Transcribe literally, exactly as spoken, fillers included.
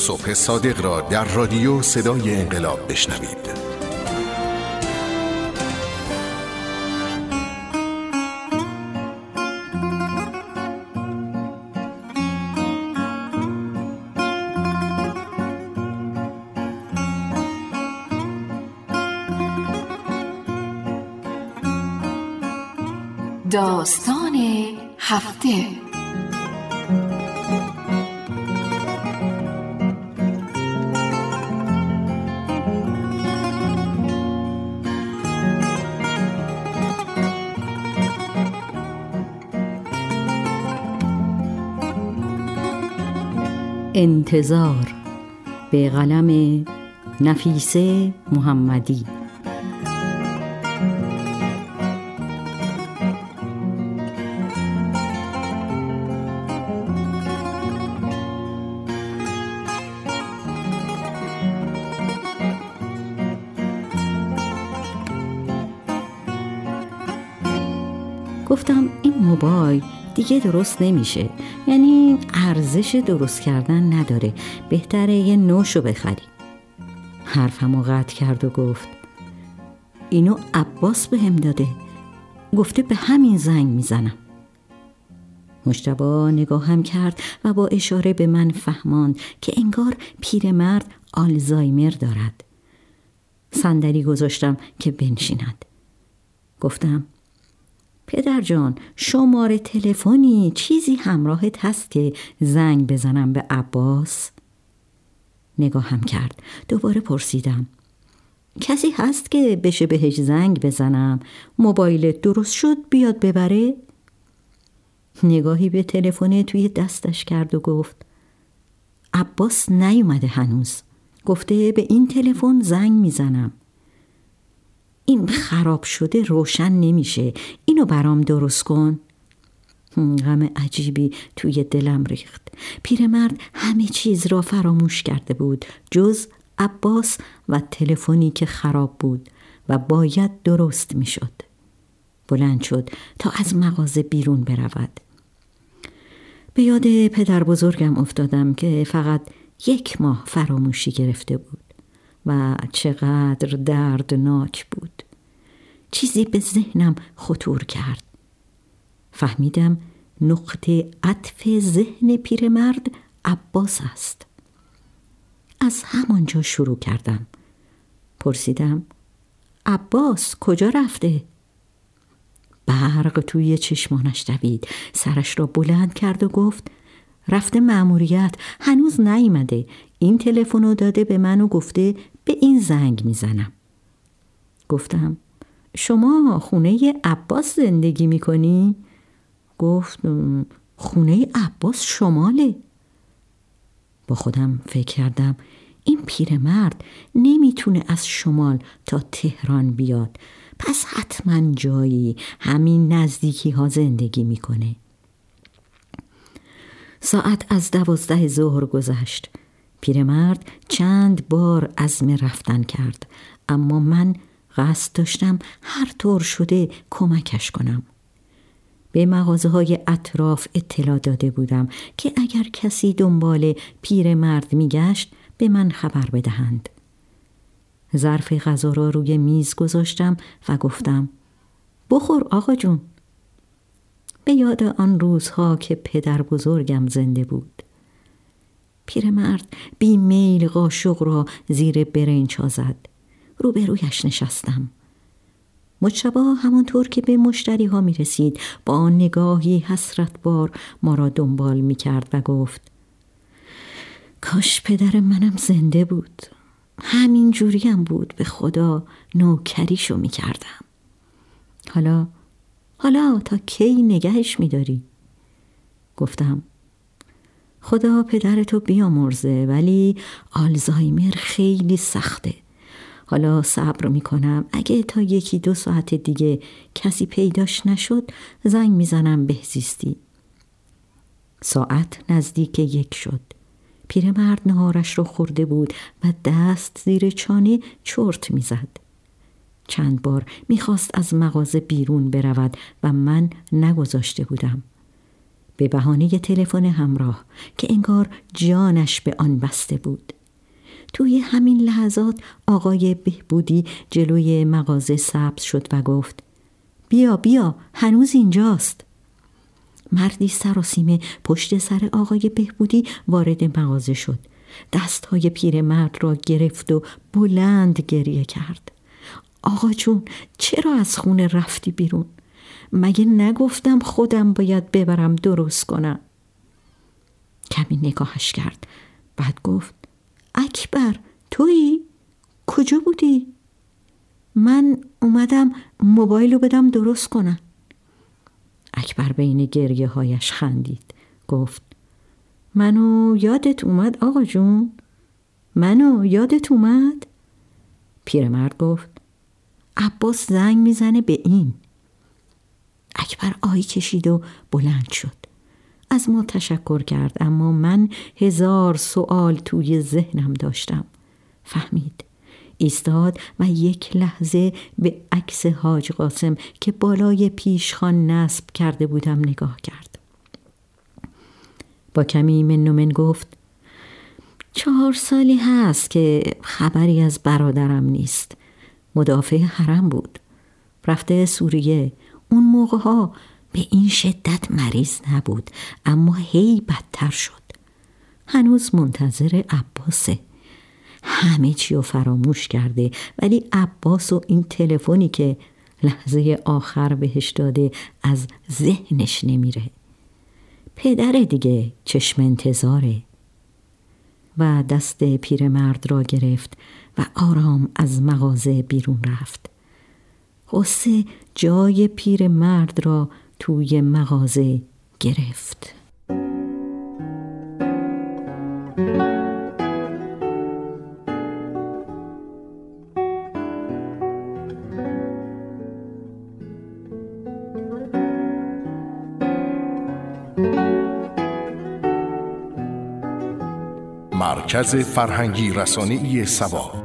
صبح صادق را در رادیو صدای انقلاب بشنوید. داستان هفته. انتظار، به قلم نفیسه محمدی. گفتم این موبایل دیگه درست نمیشه، یعنی ارزش درست کردن نداره، بهتره یه نوشو بخری. حرفمو قطع کرد و گفت اینو عباس بهم داده، گفته به همین زنگ میزنم. مجتبی نگاهم کرد و با اشاره به من فهماند که انگار پیرمرد آلزایمر دارد. صندلی گذاشتم که بنشیند. گفتم پدر جان، شماره تلفنی چیزی همراهت هست که زنگ بزنم به عباس؟ نگاهم کرد. دوباره پرسیدم کسی هست که بشه بهش زنگ بزنم؟ موبایلت درست شد بیاد ببره؟ نگاهی به تلفن توی دستش کرد و گفت عباس نیومده هنوز، گفته به این تلفن زنگ میزنم. این خراب شده روشن نمیشه، اینو برام درست کن. غم عجیبی توی دلم ریخت. پیرمرد همه چیز را فراموش کرده بود جز عباس و تلفنی که خراب بود و باید درست میشد. بلند شد تا از مغازه بیرون برود. به یاد پدر بزرگم افتادم که فقط یک ماه فراموشی گرفته بود و چقدر دردناک بود. چیزی به ذهنم خطور کرد. فهمیدم نقطه عطف ذهن پیرمرد عباس است. از همانجا شروع کردم. پرسیدم عباس کجا رفته؟ برق توی چشمانش دوید. سرش را بلند کرد و گفت رفته مأموریت، هنوز نیامده. این تلفنو داده به من و گفته به این زنگ میزنم. گفتم شما خونه عباس زندگی میکنی؟ گفت خونه عباس شماله. با خودم فکر کردم این پیرمرد نمیتونه از شمال تا تهران بیاد، پس حتما جایی همین نزدیکی ها زندگی میکنه. ساعت از دوازده ظهر گذشت. پیرمرد چند بار عزم رفتن کرد، اما من قصد داشتم هر طور شده کمکش کنم. به مغازه های اطراف اطلاع داده بودم که اگر کسی دنبال پیرمرد میگشت به من خبر بدهند. ظرف غذا را روی میز گذاشتم و گفتم بخور آقا جون. به یاد آن روزها که پدر بزرگم زنده بود. پیرمرد بی میل قاشق را زیر برنج ها زد. روبرویش نشستم. مجتبی همانطور که به مشتری ها می رسید با نگاهی حسرت بار ما را دنبال می کرد و گفت کاش پدر منم زنده بود، همین جوریم بود، به خدا نوکریشو می کردم. حالا حالا تا کی نگهش می داری؟ گفتم خدا پدرتو بیامرزه، ولی آلزایمر خیلی سخته. حالا صبر میکنم، اگه تا یکی دو ساعت دیگه کسی پیداش نشد زنگ میزنم بهزیستی. ساعت نزدیک یک شد. پیرمرد نهارش رو خورده بود و دست زیر چانه چرت میزد. چند بار میخواست از مغازه بیرون برود و من نگذاشته بودم. به بهانه تلفن همراه که انگار جانش به آن بسته بود. توی همین لحظات آقای بهبودی جلوی مغازه سبز شد و گفت بیا بیا هنوز اینجاست. مردی سراسیمه پشت سر آقای بهبودی وارد مغازه شد. دستهای پیرمرد را گرفت و بلند گریه کرد. آقا جون چرا از خونه رفتی بیرون؟ مگه نگفتم خودم باید ببرم درست کنم؟ کمی نگاهش کرد. بعد گفت اکبر تویی؟ کجا بودی؟ من اومدم موبایل رو بدم درست کنم. اکبر بین گریه هایش خندید. گفت منو یادت اومد آقا جون؟ منو یادت اومد؟ پیرمرد گفت عباس زنگ میزنه به این. اکبر آهی کشید و بلند شد. از ما تشکر کرد، اما من هزار سوال توی ذهنم داشتم. فهمید. ایستاد و یک لحظه به عکس حاج قاسم که بالای پیشخوان نصب کرده بودم نگاه کرد. با کمی من و من گفت چهار سالی هست که خبری از برادرم نیست. مدافع حرم بود. رفته سوریه. اون موقع ها به این شدت مریض نبود، اما هی بدتر شد. هنوز منتظر عباسه. همه چی رو فراموش کرده، ولی عباس و این تلفنی که لحظه آخر بهش داده از ذهنش نمیره. پدر دیگه چشم انتظاره. و دست پیرمرد را گرفت و آرام از مغازه بیرون رفت. غصه جای پیرمرد را توی مغازه گرفت. مرکز فرهنگی رسانه‌ای سبا.